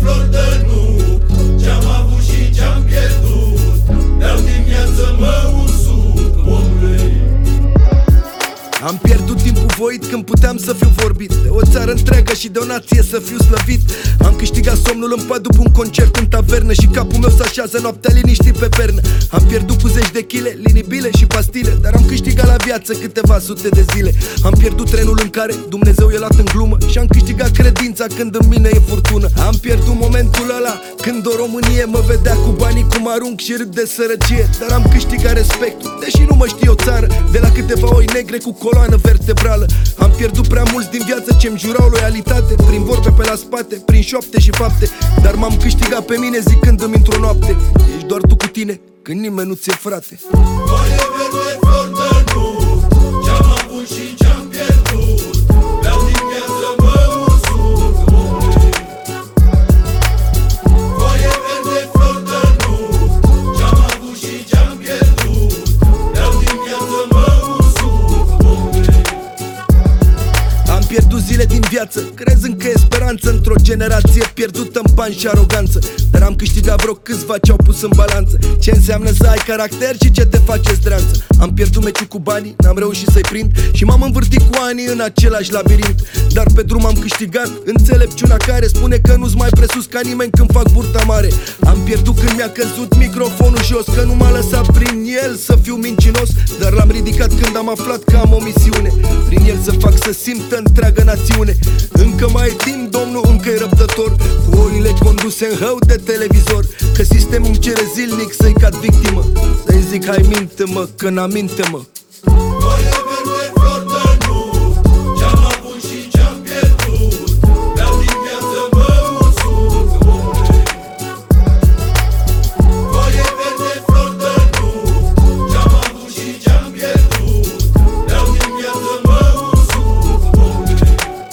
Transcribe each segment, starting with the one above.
flori de nuc, ce-am avut și ce-am pierdut, beau din viață, mă usuc, omule. Am pierdut timpul voit când puteam să fiu vorbit de o țară întreagă și de o nație să fiu slăvit. Am câștigat somnul în pat după un concert în tavernă și capul meu se așează noaptea liniștit pe pernă. Am pierdut cu zeci de chile, linii bile și pastile, dar am câștigat la viață câteva sute de zile. Am pierdut trenul în care Dumnezeu e luat în glumă și am câștigat credința când în mine e furtună. Am pierdut momentul ăla când o Românie mă vedea cu banii cum arunc și râd de sărăcie, dar am câștigat respectul, deși nu mă știe o țară, de la câteva oi negre cu coloană vertebrală. Am pierdut prea mulți din viață ce-mi jurau loialitate, prin vorbe pe la spate, prin șoapte și fapte, dar m-am câștigat pe mine zicându-mi într-o noapte: ești doar tu cu tine, când nimeni nu ți-e frate. Foaie verde, flori de nuc, ce-am avut și ce-am pierdut, beau din viață, mă usuc, omule. Foaie verde, flori de nuc, ce-am avut și ce-am pierdut, beau din viață, mă usuc, omule. Am pierdut zile din viață, crezând că e speranță într-o generație pierdută în bani și aroganță, dar am câștigat vreo câțiva ce-au pus în balanță ce înseamnă să ai caracter și ce te face zdreanță. Am pierdut meciul cu banii, n-am reușit să-i prind și m-am învârtit cu ani în același labirint, dar pe drum am câștigat înțelepciunea care spune că nu-s mai presus ca nimeni când fac burta mare. Am pierdut când mi-a căzut microfonul jos, că nu m-a lăsat prin el să fiu mincinos, dar l-am ridicat când am aflat că am o misiune, prin el să fac să simtă întreaga națiune. Încă mai e timp, Domnul încă e răbdător, cu oile conduse în hău de televizor, că sistemul îmi cere zilnic să-i cad victimă, să-i zic hai minte-mă, că n-aminte-mă. Foaie verde, flori de nuc, ce-am avut și ce-am pierdut, beau din viață, mă usuc, omule. Foaie verde, flori de nuc, ce-am avut și ce-am pierdut, beau din viață, mă usuc, omule.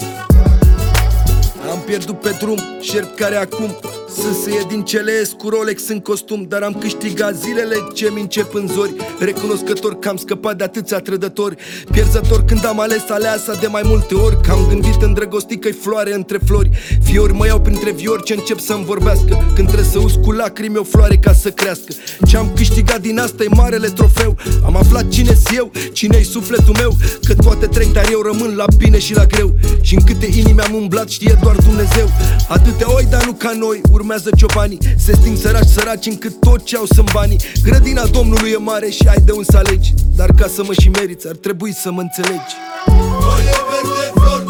Am pierdut pe drum șerp care acum sâsâie din cele cu Rolex în costum, dar am câștigat zilele ce-mi încep în zori, recunoscător că am scăpat de atâția trădători, pierzător când am ales aleasa de mai multe ori, că am gândit îndrăgostit că-i floare între flori. Fiori mă iau printre viori ce încep să-mi vorbească, când trebuie să uz cu lacrimi o floare ca să crească. Ce-am câștigat din asta e marele trofeu, am aflat cine-s eu, cine-i sufletul meu, că toate trec, dar eu rămân la bine și la greu, și în câte inimi am umblat știe doar Dumnezeu. Atâtea oi, dar nu ca noi, urmează ciobanii, se sting săraci încât tot ce au sunt banii. Grădina Domnului e mare și ai de un să alegi, dar ca să mă și meriți ar trebui să mă înțelegi. Foaie verde, flori